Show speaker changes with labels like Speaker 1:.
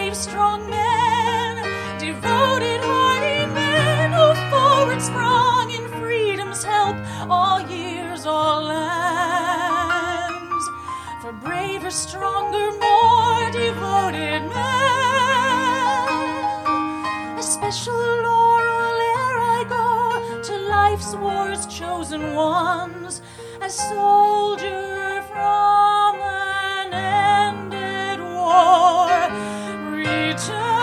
Speaker 1: brave, strong men, devoted, hardy men, who forward sprung in freedom's help, all years, all lands. For braver, stronger, more devoted men, a special laurel ere I go to life's war's chosen ones, a soldier from an ended war, return.